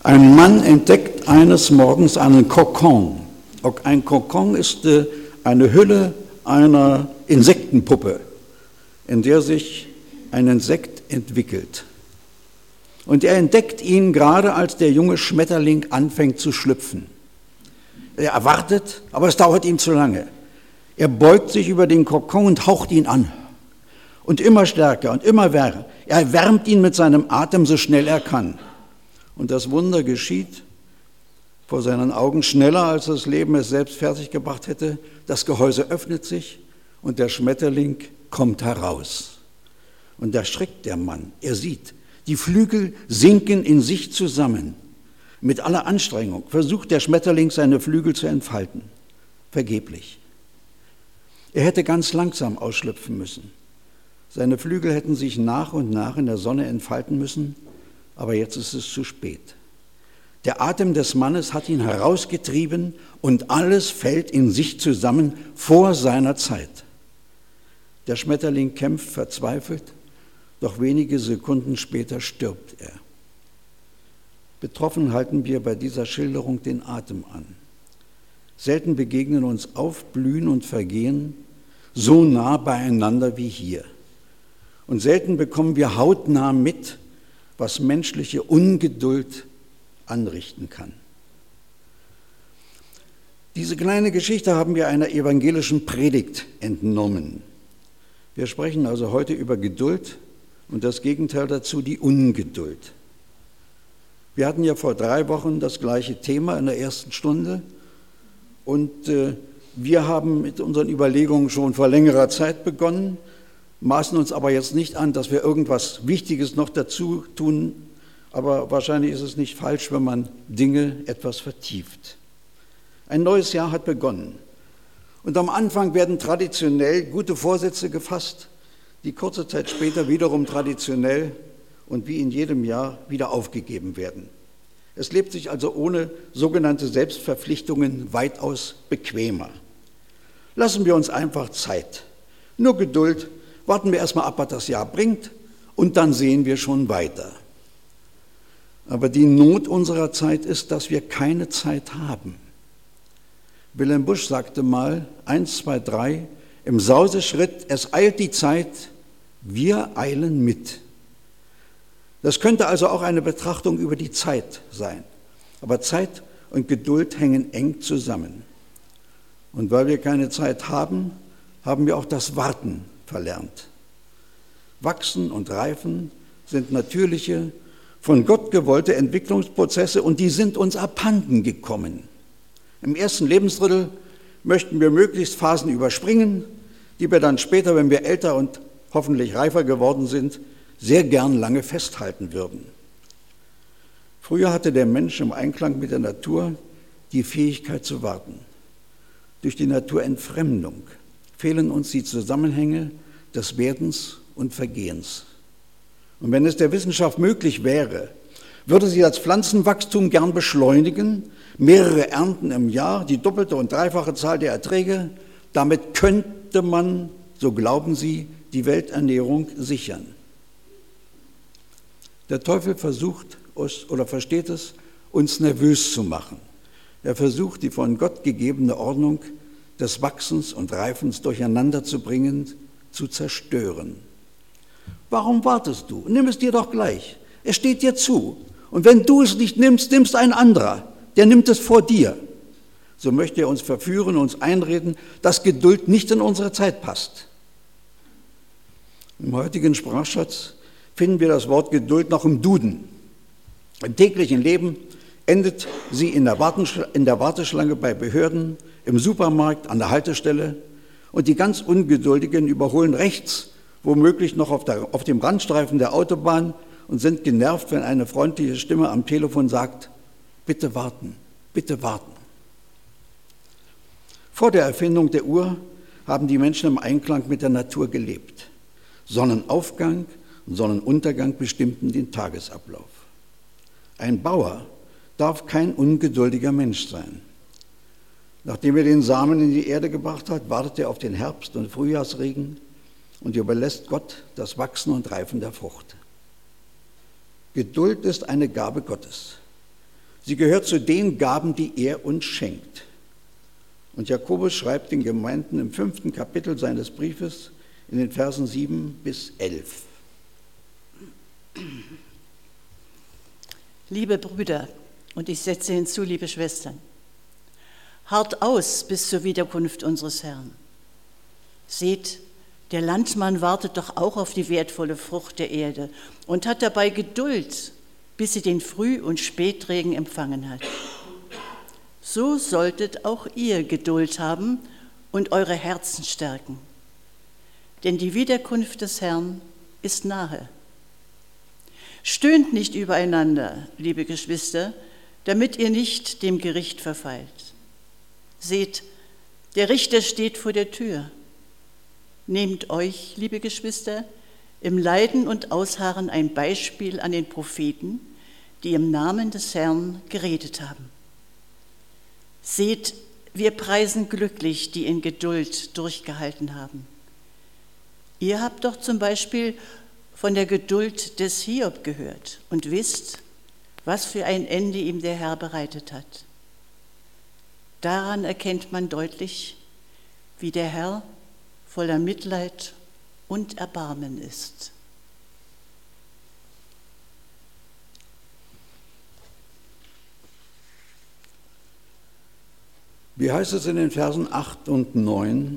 Ein Mann entdeckt eines Morgens einen Kokon. Ein Kokon ist eine Hülle einer Insektenpuppe, in der sich ein Insekt entwickelt. Und er entdeckt ihn gerade, als der junge Schmetterling anfängt zu schlüpfen. Er erwartet, aber es dauert ihm zu lange. Er beugt sich über den Kokon und haucht ihn an. Und immer stärker und immer wärmer. Er wärmt ihn mit seinem Atem so schnell er kann. Und das Wunder geschieht vor seinen Augen schneller, als das Leben es selbst fertiggebracht hätte. Das Gehäuse öffnet sich und der Schmetterling kommt heraus. Und da erschrickt der Mann. Er sieht, die Flügel sinken in sich zusammen. Mit aller Anstrengung versucht der Schmetterling, seine Flügel zu entfalten. Vergeblich. Er hätte ganz langsam ausschlüpfen müssen. Seine Flügel hätten sich nach und nach in der Sonne entfalten müssen, aber jetzt ist es zu spät. Der Atem des Mannes hat ihn herausgetrieben und alles fällt in sich zusammen vor seiner Zeit. Der Schmetterling kämpft verzweifelt, doch wenige Sekunden später stirbt er. Betroffen halten wir bei dieser Schilderung den Atem an. Selten begegnen uns Aufblühen und Vergehen so nah beieinander wie hier. Und selten bekommen wir hautnah mit, was menschliche Ungeduld anrichten kann. Diese kleine Geschichte haben wir einer evangelischen Predigt entnommen. Wir sprechen also heute über Geduld und das Gegenteil dazu, die Ungeduld. Wir hatten ja vor 3 Wochen das gleiche Thema in der ersten Stunde und wir haben mit unseren Überlegungen schon vor längerer Zeit begonnen, maßen uns aber jetzt nicht an, dass wir irgendwas Wichtiges noch dazu tun, aber wahrscheinlich ist es nicht falsch, wenn man Dinge etwas vertieft. Ein neues Jahr hat begonnen und am Anfang werden traditionell gute Vorsätze gefasst, die kurze Zeit später wiederum traditionell und wie in jedem Jahr wieder aufgegeben werden. Es lebt sich also ohne sogenannte Selbstverpflichtungen weitaus bequemer. Lassen wir uns einfach Zeit. Nur Geduld, warten wir erstmal ab, was das Jahr bringt und dann sehen wir schon weiter. Aber die Not unserer Zeit ist, dass wir keine Zeit haben. Wilhelm Busch sagte mal, 1, 2, 3, im Sauseschritt, es eilt die Zeit, wir eilen mit. Das könnte also auch eine Betrachtung über die Zeit sein. Aber Zeit und Geduld hängen eng zusammen. Und weil wir keine Zeit haben, haben wir auch das Warten verlernt. Wachsen und Reifen sind natürliche, von Gott gewollte Entwicklungsprozesse und die sind uns abhanden gekommen. Im ersten Lebensdrittel möchten wir möglichst Phasen überspringen, die wir dann später, wenn wir älter und hoffentlich reifer geworden sind, sehr gern lange festhalten würden. Früher hatte der Mensch im Einklang mit der Natur die Fähigkeit zu warten. Durch die Naturentfremdung fehlen uns die Zusammenhänge des Werdens und Vergehens. Und wenn es der Wissenschaft möglich wäre, würde sie das Pflanzenwachstum gern beschleunigen, mehrere Ernten im Jahr, die doppelte und dreifache Zahl der Erträge. Damit könnte man, so glauben sie, die Welternährung sichern. Der Teufel versucht oder versteht es, uns nervös zu machen. Er versucht, die von Gott gegebene Ordnung des Wachsens und Reifens durcheinander zu bringen, zu zerstören. Warum wartest du? Nimm es dir doch gleich. Es steht dir zu. Und wenn du es nicht nimmst, nimmst ein anderer. Der nimmt es vor dir. So möchte er uns verführen, uns einreden, dass Geduld nicht in unsere Zeit passt. Im heutigen Sprachschatz finden wir das Wort Geduld noch im Duden. Im täglichen Leben endet sie in der Warteschlange bei Behörden, im Supermarkt, an der Haltestelle und die ganz Ungeduldigen überholen rechts, womöglich noch auf dem Randstreifen der Autobahn und sind genervt, wenn eine freundliche Stimme am Telefon sagt, bitte warten, bitte warten. Vor der Erfindung der Uhr haben die Menschen im Einklang mit der Natur gelebt. Sonnenaufgang und Sonnenuntergang bestimmten den Tagesablauf. Ein Bauer darf kein ungeduldiger Mensch sein. Nachdem er den Samen in die Erde gebracht hat, wartet er auf den Herbst- und Frühjahrsregen und überlässt Gott das Wachsen und Reifen der Frucht. Geduld ist eine Gabe Gottes. Sie gehört zu den Gaben, die er uns schenkt. Und Jakobus schreibt den Gemeinden im 5. Kapitel seines Briefes in den Versen 7 bis 11. Liebe Brüder, und ich setze hinzu, liebe Schwestern, harrt aus bis zur Wiederkunft unseres Herrn. Seht, der Landmann wartet doch auch auf die wertvolle Frucht der Erde und hat dabei Geduld, bis sie den Früh- und Spätregen empfangen hat. So solltet auch ihr Geduld haben und eure Herzen stärken. Denn die Wiederkunft des Herrn ist nahe. Stöhnt nicht übereinander, liebe Geschwister, damit ihr nicht dem Gericht verfallt. Seht, der Richter steht vor der Tür. Nehmt euch, liebe Geschwister, im Leiden und Ausharren ein Beispiel an den Propheten, die im Namen des Herrn geredet haben. Seht, wir preisen glücklich, die in Geduld durchgehalten haben. Ihr habt doch zum Beispiel von der Geduld des Hiob gehört und wisst, was für ein Ende ihm der Herr bereitet hat. Daran erkennt man deutlich, wie der Herr voller Mitleid und Erbarmen ist. Wie heißt es in den Versen 8 und 9?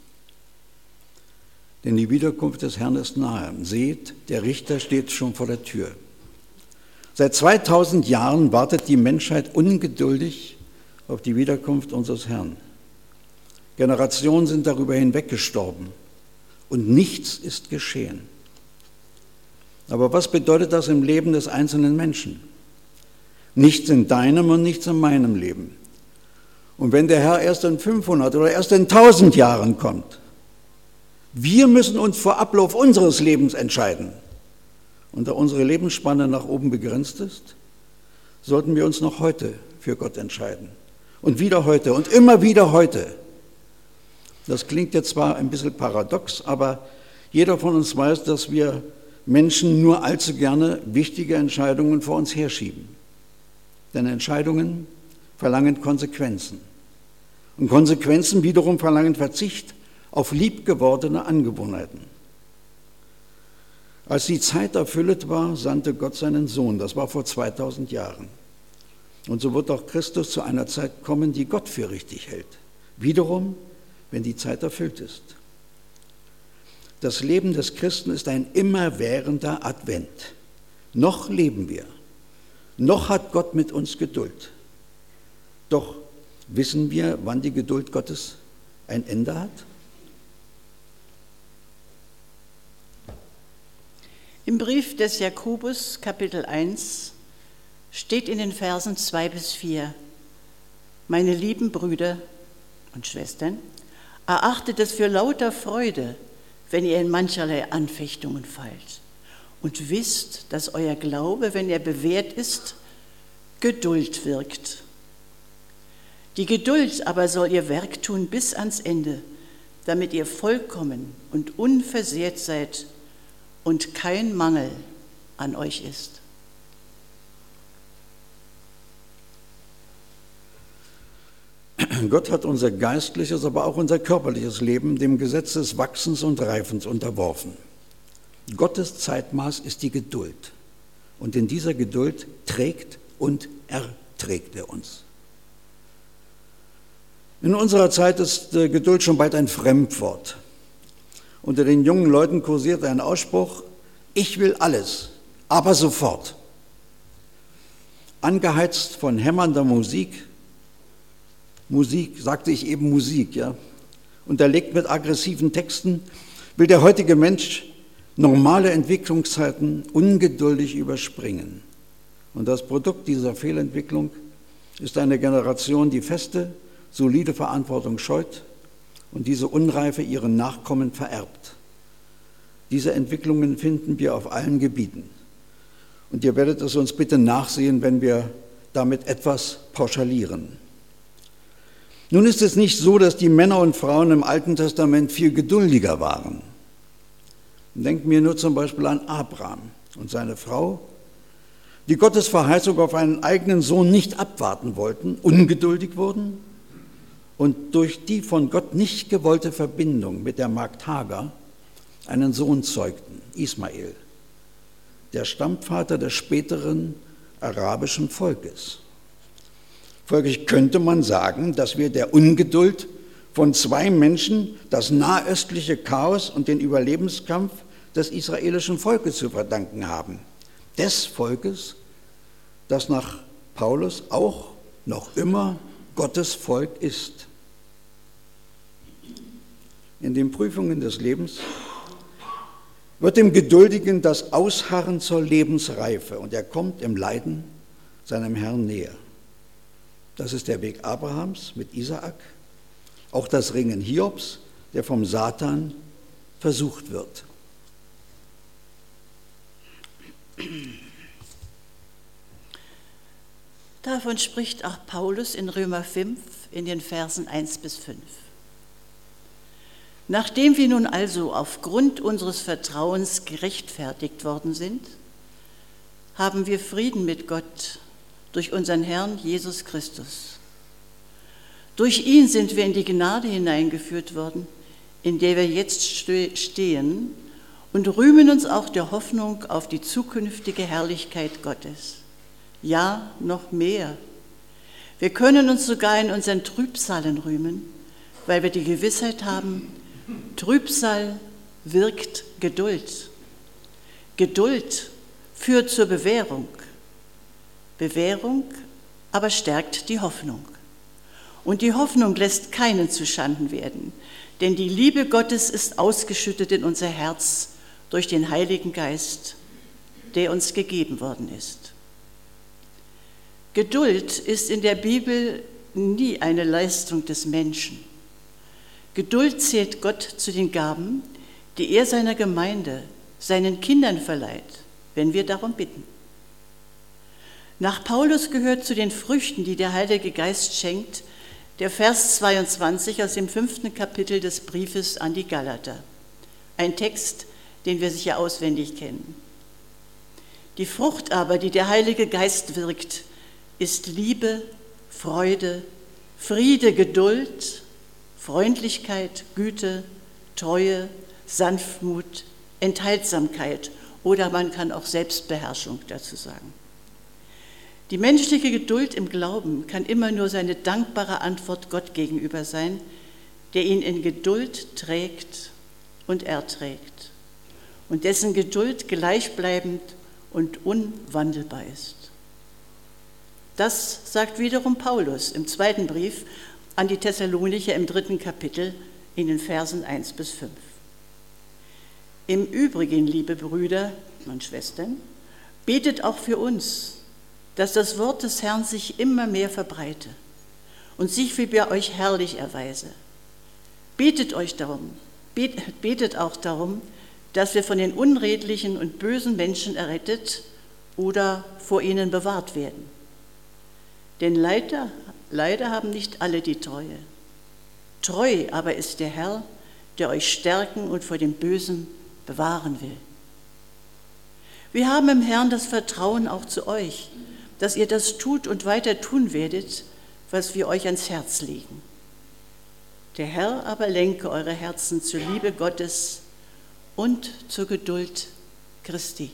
Denn die Wiederkunft des Herrn ist nahe. Seht, der Richter steht schon vor der Tür. Seit 2000 Jahren wartet die Menschheit ungeduldig auf die Wiederkunft unseres Herrn. Generationen sind darüber hinweggestorben und nichts ist geschehen. Aber was bedeutet das im Leben des einzelnen Menschen? Nichts in deinem und nichts in meinem Leben. Und wenn der Herr erst in 500 oder erst in 1000 Jahren kommt, wir müssen uns vor Ablauf unseres Lebens entscheiden. Und da unsere Lebensspanne nach oben begrenzt ist, sollten wir uns noch heute für Gott entscheiden. Und wieder heute und immer wieder heute. Das klingt jetzt zwar ein bisschen paradox, aber jeder von uns weiß, dass wir Menschen nur allzu gerne wichtige Entscheidungen vor uns herschieben. Denn Entscheidungen verlangen Konsequenzen. Und Konsequenzen wiederum verlangen Verzicht auf liebgewordene Angewohnheiten. Als die Zeit erfüllet war, sandte Gott seinen Sohn. Das war vor 2000 Jahren. Und so wird auch Christus zu einer Zeit kommen, die Gott für richtig hält. Wiederum, wenn die Zeit erfüllt ist. Das Leben des Christen ist ein immerwährender Advent. Noch leben wir. Noch hat Gott mit uns Geduld. Doch wissen wir, wann die Geduld Gottes ein Ende hat? Im Brief des Jakobus, Kapitel 1, steht in den Versen 2 bis 4, meine lieben Brüder und Schwestern, erachtet es für lauter Freude, wenn ihr in mancherlei Anfechtungen fallt und wisst, dass euer Glaube, wenn er bewährt ist, Geduld wirkt. Die Geduld aber soll ihr Werk tun bis ans Ende, damit ihr vollkommen und unversehrt seid und kein Mangel an euch ist. Gott hat unser geistliches, aber auch unser körperliches Leben dem Gesetz des Wachsens und Reifens unterworfen. Gottes Zeitmaß ist die Geduld. Und in dieser Geduld trägt und erträgt er uns. In unserer Zeit ist Geduld schon bald ein Fremdwort. Unter den jungen Leuten kursiert ein Ausspruch, ich will alles, aber sofort. Angeheizt von hämmernder Musik, sagte ich eben Musik, ja, unterlegt mit aggressiven Texten, will der heutige Mensch normale Entwicklungszeiten ungeduldig überspringen. Und das Produkt dieser Fehlentwicklung ist eine Generation, die feste, solide Verantwortung scheut und diese Unreife ihren Nachkommen vererbt. Diese Entwicklungen finden wir auf allen Gebieten. Und ihr werdet es uns bitte nachsehen, wenn wir damit etwas pauschalieren. Nun ist es nicht so, dass die Männer und Frauen im Alten Testament viel geduldiger waren. Denken wir nur zum Beispiel an Abraham und seine Frau, die Gottes Verheißung auf einen eigenen Sohn nicht abwarten wollten, ungeduldig wurden und durch die von Gott nicht gewollte Verbindung mit der Magd Hagar einen Sohn zeugten, Ismael, der Stammvater des späteren arabischen Volkes. Folglich könnte man sagen, dass wir der Ungeduld von zwei Menschen das nahöstliche Chaos und den Überlebenskampf des israelischen Volkes zu verdanken haben. Des Volkes, das nach Paulus auch noch immer Gottes Volk ist. In den Prüfungen des Lebens wird dem Geduldigen das Ausharren zur Lebensreife und er kommt im Leiden seinem Herrn näher. Das ist der Weg Abrahams mit Isaak, auch das Ringen Hiobs, der vom Satan versucht wird. Davon spricht auch Paulus in Römer 5 in den Versen 1 bis 5. Nachdem wir nun also aufgrund unseres Vertrauens gerechtfertigt worden sind, haben wir Frieden mit Gott durch unseren Herrn Jesus Christus. Durch ihn sind wir in die Gnade hineingeführt worden, in der wir jetzt stehen und rühmen uns auch der Hoffnung auf die zukünftige Herrlichkeit Gottes. Ja, noch mehr. Wir können uns sogar in unseren Trübsalen rühmen, weil wir die Gewissheit haben, Trübsal wirkt Geduld. Geduld führt zur Bewährung. Bewährung aber stärkt die Hoffnung. Und die Hoffnung lässt keinen zuschanden werden, denn die Liebe Gottes ist ausgeschüttet in unser Herz durch den Heiligen Geist, der uns gegeben worden ist. Geduld ist in der Bibel nie eine Leistung des Menschen. Geduld zählt Gott zu den Gaben, die er seiner Gemeinde, seinen Kindern verleiht, wenn wir darum bitten. Nach Paulus gehört zu den Früchten, die der Heilige Geist schenkt, der Vers 22 aus dem 5. Kapitel des Briefes an die Galater. Ein Text, den wir sicher auswendig kennen. Die Frucht aber, die der Heilige Geist wirkt, ist Liebe, Freude, Friede, Geduld, Freundlichkeit, Güte, Treue, Sanftmut, Enthaltsamkeit oder man kann auch Selbstbeherrschung dazu sagen. Die menschliche Geduld im Glauben kann immer nur seine dankbare Antwort Gott gegenüber sein, der ihn in Geduld trägt und erträgt und dessen Geduld gleichbleibend und unwandelbar ist. Das sagt wiederum Paulus im 2. Brief an die Thessalonicher im 3. Kapitel in den Versen 1 bis 5. Im Übrigen, liebe Brüder und Schwestern, betet auch für uns, dass das Wort des Herrn sich immer mehr verbreite und sich wie bei euch herrlich erweise. Betet auch darum, dass wir von den unredlichen und bösen Menschen errettet oder vor ihnen bewahrt werden. Denn leider haben nicht alle die Treue. Treu aber ist der Herr, der euch stärken und vor dem Bösen bewahren will. Wir haben im Herrn das Vertrauen auch zu euch, dass ihr das tut und weiter tun werdet, was wir euch ans Herz legen. Der Herr aber lenke eure Herzen zur Liebe Gottes und zur Geduld Christi.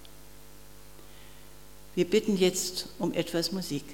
Wir bitten jetzt um etwas Musik.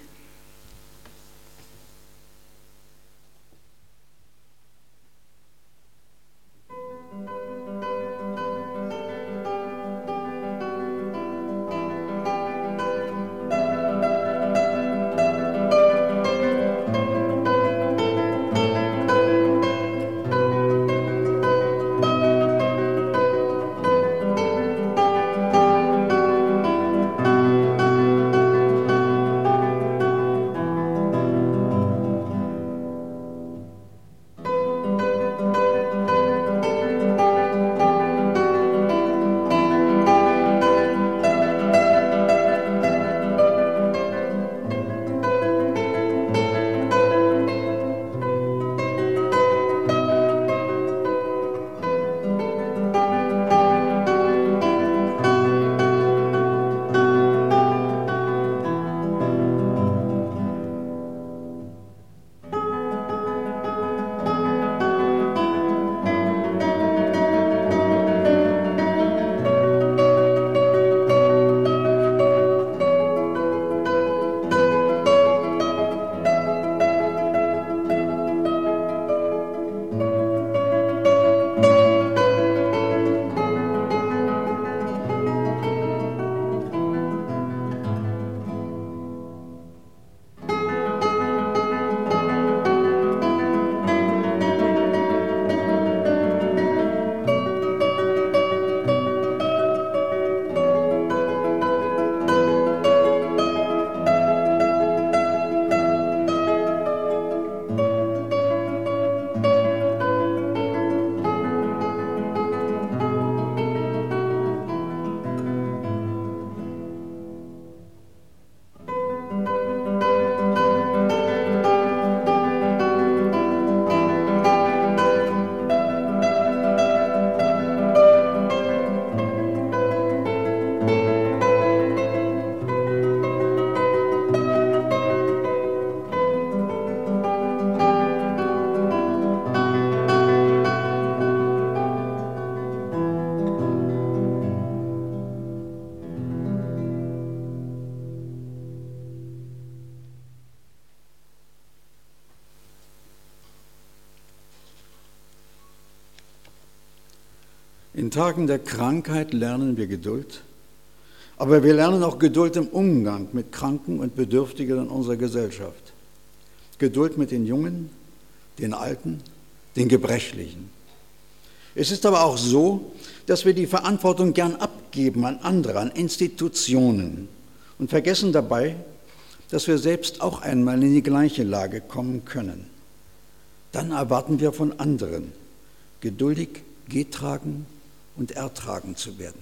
In Tagen der Krankheit lernen wir Geduld, aber wir lernen auch Geduld im Umgang mit Kranken und Bedürftigen in unserer Gesellschaft. Geduld mit den Jungen, den Alten, den Gebrechlichen. Es ist aber auch so, dass wir die Verantwortung gern abgeben an andere, an Institutionen und vergessen dabei, dass wir selbst auch einmal in die gleiche Lage kommen können. Dann erwarten wir von anderen, geduldig getragen und ertragen zu werden.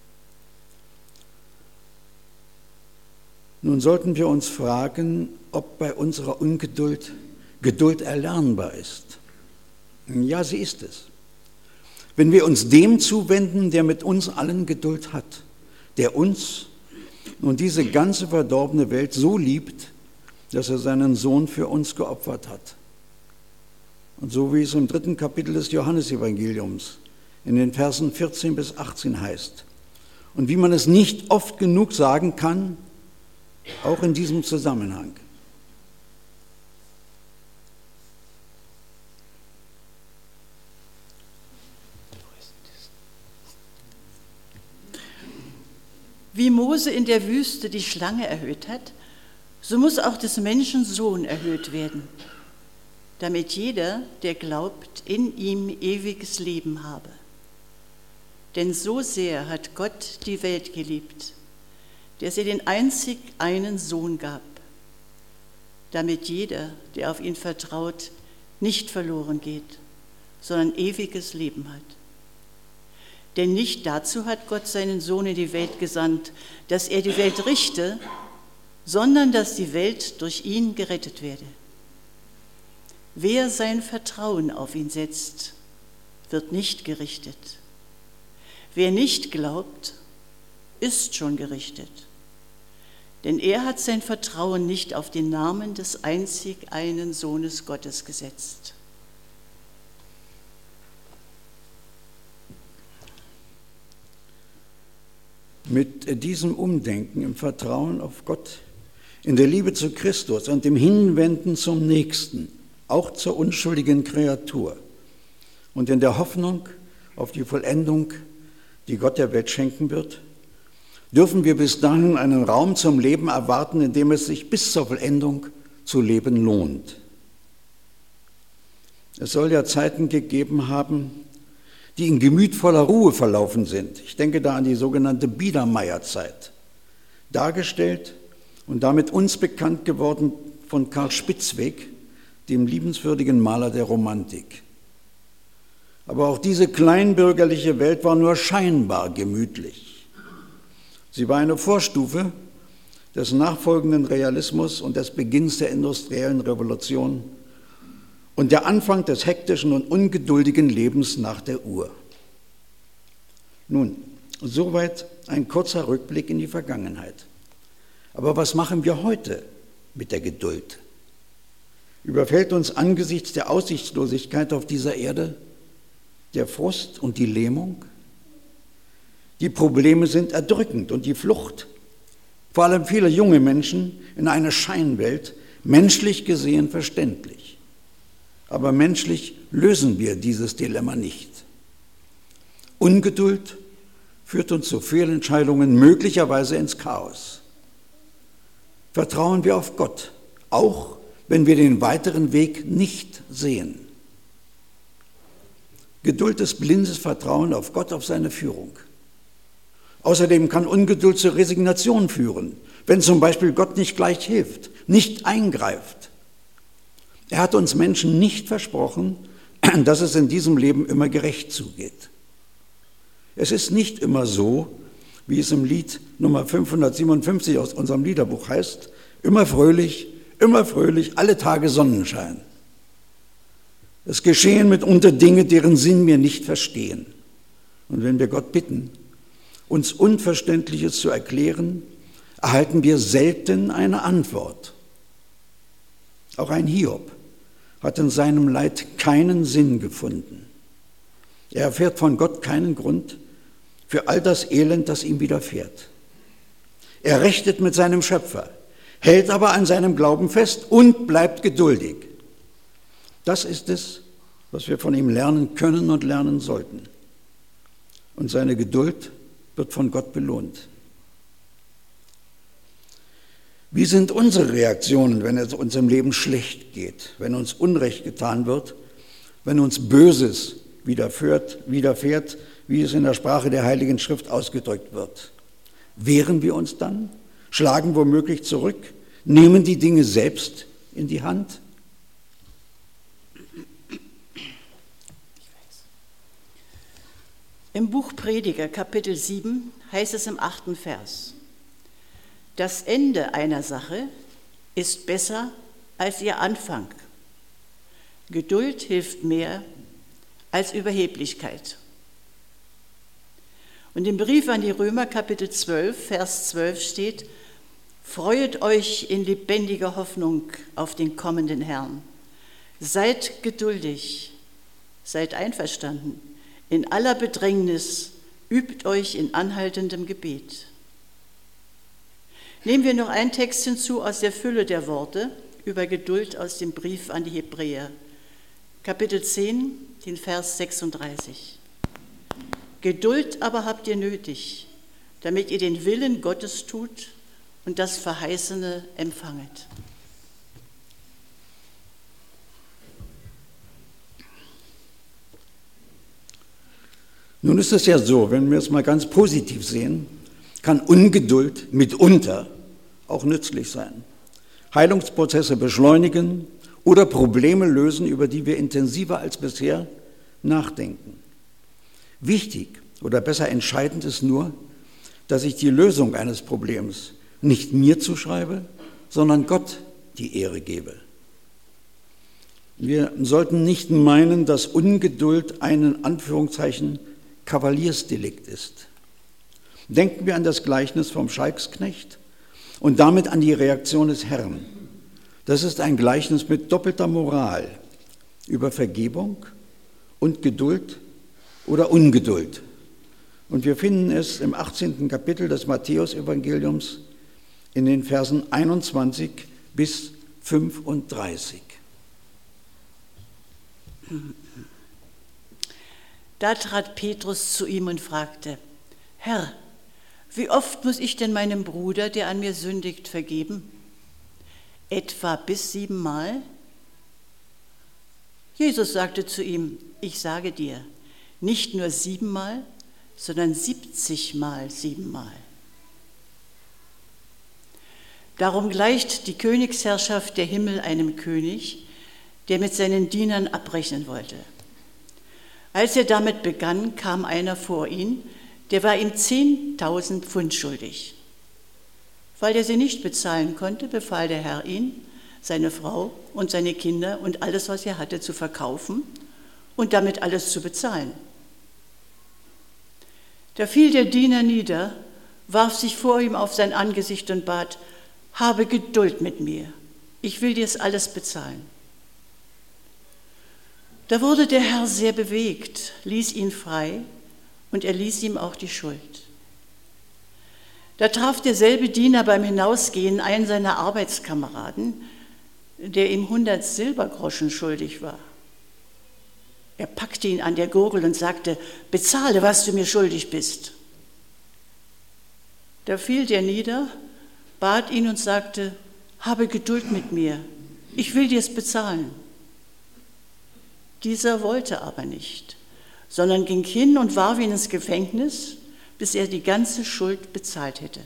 Nun sollten wir uns fragen, ob bei unserer Ungeduld Geduld erlernbar ist. Ja, sie ist es. Wenn wir uns dem zuwenden, der mit uns allen Geduld hat, der uns und diese ganze verdorbene Welt so liebt, dass er seinen Sohn für uns geopfert hat. Und so wie es im 3. Kapitel des Johannesevangeliums in den Versen 14 bis 18 heißt, und wie man es nicht oft genug sagen kann, auch in diesem Zusammenhang. Wie Mose in der Wüste die Schlange erhöht hat, so muss auch des Menschen Sohn erhöht werden, damit jeder, der glaubt, in ihm ewiges Leben habe. Denn so sehr hat Gott die Welt geliebt, dass er den einzig einen Sohn gab, damit jeder, der auf ihn vertraut, nicht verloren geht, sondern ewiges Leben hat. Denn nicht dazu hat Gott seinen Sohn in die Welt gesandt, dass er die Welt richte, sondern dass die Welt durch ihn gerettet werde. Wer sein Vertrauen auf ihn setzt, wird nicht gerichtet. Wer nicht glaubt, ist schon gerichtet. Denn er hat sein Vertrauen nicht auf den Namen des einzig einen Sohnes Gottes gesetzt. Mit diesem Umdenken im Vertrauen auf Gott, in der Liebe zu Christus und dem Hinwenden zum Nächsten, auch zur unschuldigen Kreatur und in der Hoffnung auf die Vollendung, die Gott der Welt schenken wird, dürfen wir bis dahin einen Raum zum Leben erwarten, in dem es sich bis zur Vollendung zu leben lohnt. Es soll ja Zeiten gegeben haben, die in gemütvoller Ruhe verlaufen sind. Ich denke da an die sogenannte Biedermeierzeit, dargestellt und damit uns bekannt geworden von Karl Spitzweg, dem liebenswürdigen Maler der Romantik. Aber auch diese kleinbürgerliche Welt war nur scheinbar gemütlich. Sie war eine Vorstufe des nachfolgenden Realismus und des Beginns der industriellen Revolution und der Anfang des hektischen und ungeduldigen Lebens nach der Uhr. Nun, soweit ein kurzer Rückblick in die Vergangenheit. Aber was machen wir heute mit der Geduld? Überfällt uns angesichts der Aussichtslosigkeit auf dieser Erde der Frust und die Lähmung? Die Probleme sind erdrückend und die Flucht, vor allem vieler junge Menschen in eine Scheinwelt, menschlich gesehen verständlich. Aber menschlich lösen wir dieses Dilemma nicht. Ungeduld führt uns zu Fehlentscheidungen, möglicherweise ins Chaos. Vertrauen wir auf Gott, auch wenn wir den weiteren Weg nicht sehen. Geduld ist blindes Vertrauen auf Gott, auf seine Führung. Außerdem kann Ungeduld zur Resignation führen, wenn zum Beispiel Gott nicht gleich hilft, nicht eingreift. Er hat uns Menschen nicht versprochen, dass es in diesem Leben immer gerecht zugeht. Es ist nicht immer so, wie es im Lied Nummer 557 aus unserem Liederbuch heißt, immer fröhlich, alle Tage Sonnenschein. Es geschehen mitunter Dinge, deren Sinn wir nicht verstehen. Und wenn wir Gott bitten, uns Unverständliches zu erklären, erhalten wir selten eine Antwort. Auch ein Hiob hat in seinem Leid keinen Sinn gefunden. Er erfährt von Gott keinen Grund für all das Elend, das ihm widerfährt. Er rechnet mit seinem Schöpfer, hält aber an seinem Glauben fest und bleibt geduldig. Das ist es, was wir von ihm lernen können und lernen sollten. und seine Geduld wird von Gott belohnt. Wie sind unsere Reaktionen, wenn es uns im Leben schlecht geht, wenn uns Unrecht getan wird, wenn uns Böses widerfährt, wie es in der Sprache der Heiligen Schrift ausgedrückt wird? Wehren wir uns dann? Schlagen womöglich zurück? Nehmen die Dinge selbst in die Hand? Im Buch Prediger, Kapitel 7, heißt es im 8. Vers: Das Ende einer Sache ist besser als ihr Anfang. Geduld hilft mehr als Überheblichkeit. Und im Brief an die Römer, Kapitel 12, Vers 12 steht: Freuet euch in lebendiger Hoffnung auf den kommenden Herrn. Seid geduldig, seid einverstanden. In aller Bedrängnis übt euch in anhaltendem Gebet. Nehmen wir noch einen Text hinzu aus der Fülle der Worte über Geduld aus dem Brief an die Hebräer. Kapitel 10, den Vers 36. Geduld aber habt ihr nötig, damit ihr den Willen Gottes tut und das Verheißene empfanget. Nun ist es ja so, wenn wir es mal ganz positiv sehen, kann Ungeduld mitunter auch nützlich sein. Heilungsprozesse beschleunigen oder Probleme lösen, über die wir intensiver als bisher nachdenken. Wichtig oder besser entscheidend ist nur, dass ich die Lösung eines Problems nicht mir zuschreibe, sondern Gott die Ehre gebe. Wir sollten nicht meinen, dass Ungeduld ein in Anführungszeichen Kavaliersdelikt ist. Denken wir an das Gleichnis vom Schalksknecht und damit an die Reaktion des Herrn. Das ist ein Gleichnis mit doppelter Moral über Vergebung und Geduld oder Ungeduld. Und wir finden es im 18. Kapitel des Matthäus-Evangeliums in den Versen 21 bis 35. Da trat Petrus zu ihm und fragte: Herr, wie oft muss ich denn meinem Bruder, der an mir sündigt, vergeben? Etwa bis 7-mal? Jesus sagte zu ihm: Ich sage dir, nicht nur 7-mal, sondern 70-mal 7-mal. Darum gleicht die Königsherrschaft der Himmel einem König, der mit seinen Dienern abrechnen wollte. Als er damit begann, kam einer vor ihn, der war ihm 10.000 Pfund schuldig. Weil er sie nicht bezahlen konnte, befahl der Herr ihn, seine Frau und seine Kinder und alles, was er hatte, zu verkaufen und damit alles zu bezahlen. Da fiel der Diener nieder, warf sich vor ihm auf sein Angesicht und bat: Habe Geduld mit mir, ich will dir's alles bezahlen. Da wurde der Herr sehr bewegt, ließ ihn frei und erließ ihm auch die Schuld. Da traf derselbe Diener beim Hinausgehen einen seiner Arbeitskameraden, der ihm 100 Silbergroschen schuldig war. Er packte ihn an der Gurgel und sagte: Bezahle, was du mir schuldig bist. Da fiel der nieder, bat ihn und sagte: Habe Geduld mit mir, ich will dir's bezahlen. Dieser wollte aber nicht, sondern ging hin und warf ihn ins Gefängnis, bis er die ganze Schuld bezahlt hätte.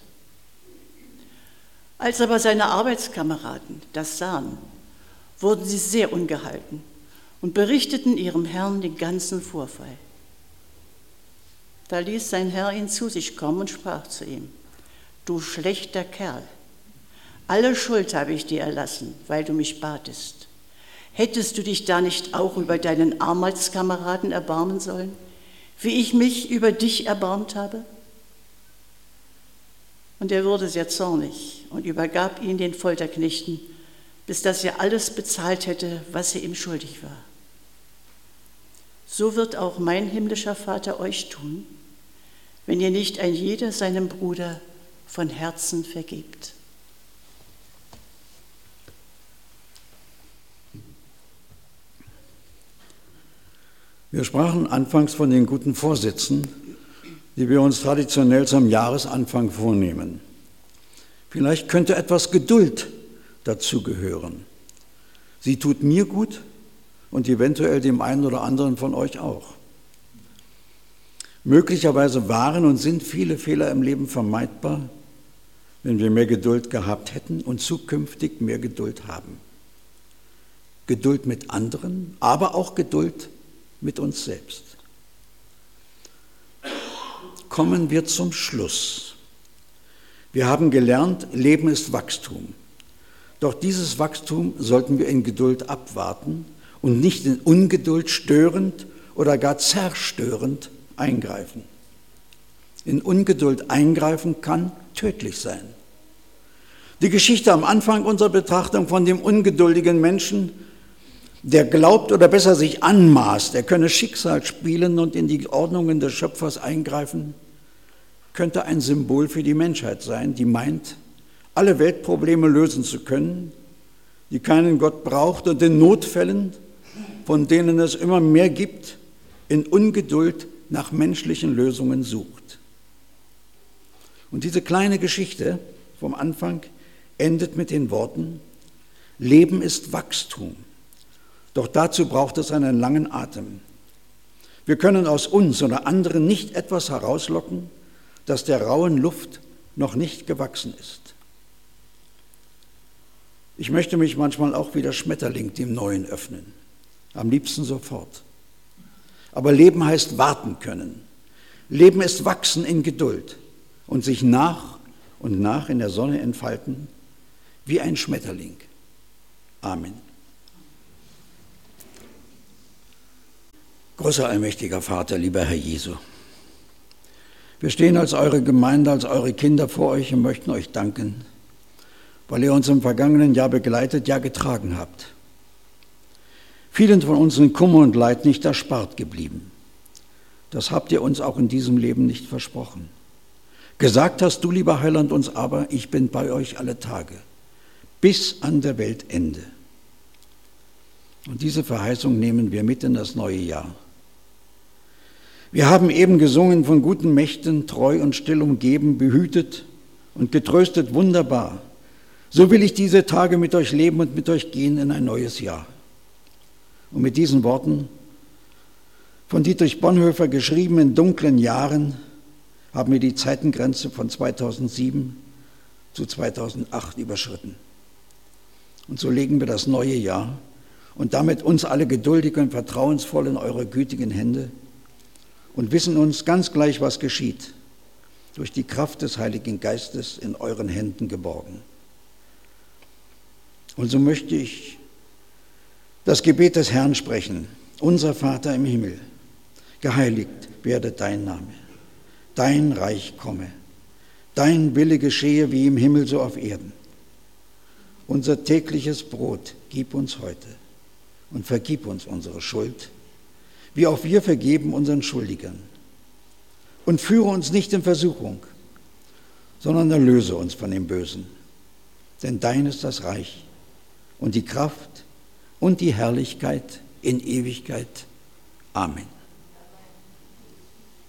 Als aber seine Arbeitskameraden das sahen, wurden sie sehr ungehalten und berichteten ihrem Herrn den ganzen Vorfall. Da ließ sein Herr ihn zu sich kommen und sprach zu ihm: Du schlechter Kerl, alle Schuld habe ich dir erlassen, weil du mich batest. Hättest du dich da nicht auch über deinen Arbeitskameraden erbarmen sollen, wie ich mich über dich erbarmt habe? Und er wurde sehr zornig und übergab ihn den Folterknechten, bis dass er alles bezahlt hätte, was er ihm schuldig war. So wird auch mein himmlischer Vater euch tun, wenn ihr nicht ein jeder seinem Bruder von Herzen vergebt. Wir sprachen anfangs von den guten Vorsätzen die wir uns traditionell zum Jahresanfang vornehmen. Vielleicht könnte etwas Geduld dazugehören. Sie tut mir gut und eventuell dem einen oder anderen von euch auch. Möglicherweise waren und sind viele Fehler im Leben vermeidbar, wenn wir mehr Geduld gehabt hätten und zukünftig mehr Geduld haben. Geduld mit anderen, aber auch Geduld mit uns selbst. Kommen wir zum Schluss. Wir haben gelernt, Leben ist Wachstum. Doch dieses Wachstum sollten wir in Geduld abwarten und nicht in Ungeduld störend oder gar zerstörend eingreifen. In Ungeduld eingreifen kann tödlich sein. Die Geschichte am Anfang unserer Betrachtung von dem ungeduldigen Menschen, der glaubt oder besser sich anmaßt, er könne Schicksal spielen und in die Ordnungen des Schöpfers eingreifen, könnte ein Symbol für die Menschheit sein, die meint, alle Weltprobleme lösen zu können, die keinen Gott braucht und in Notfällen, von denen es immer mehr gibt, in Ungeduld nach menschlichen Lösungen sucht. Und diese kleine Geschichte vom Anfang endet mit den Worten: Leben ist Wachstum, doch dazu braucht es einen langen Atem. Wir können aus uns oder anderen nicht etwas herauslocken, das der rauen Luft noch nicht gewachsen ist. Ich möchte mich manchmal auch wie der Schmetterling dem Neuen öffnen, am liebsten sofort. Aber Leben heißt warten können. Leben ist wachsen in Geduld und sich nach und nach in der Sonne entfalten, wie ein Schmetterling. Amen. Großer allmächtiger Vater, lieber Herr Jesu, wir stehen als eure Gemeinde, als eure Kinder vor euch und möchten euch danken, weil ihr uns im vergangenen Jahr begleitet, ja getragen habt. Vielen von uns sind Kummer und Leid nicht erspart geblieben. Das habt ihr uns auch in diesem Leben nicht versprochen. Gesagt hast du, lieber Heiland, uns aber: Ich bin bei euch alle Tage, bis an der Weltende. Und diese Verheißung nehmen wir mit in das neue Jahr. Wir haben eben gesungen von guten Mächten, treu und still umgeben, behütet und getröstet, wunderbar. So will ich diese Tage mit euch leben und mit euch gehen in ein neues Jahr. Und mit diesen Worten, von Dietrich Bonhoeffer geschrieben in dunklen Jahren, haben wir die Zeitengrenze von 2007 zu 2008 überschritten. Und so legen wir das neue Jahr und damit uns alle geduldig und vertrauensvoll in eure gütigen Hände und wissen uns, ganz gleich was geschieht, durch die Kraft des Heiligen Geistes in euren Händen geborgen. Und so möchte ich das Gebet des Herrn sprechen: Unser Vater im Himmel, geheiligt werde dein Name, dein Reich komme, dein Wille geschehe wie im Himmel so auf Erden. Unser tägliches Brot gib uns heute und vergib uns unsere Schuld, wie auch wir vergeben unseren Schuldigern. Und führe uns nicht in Versuchung, sondern erlöse uns von dem Bösen. Denn dein ist das Reich und die Kraft und die Herrlichkeit in Ewigkeit. Amen.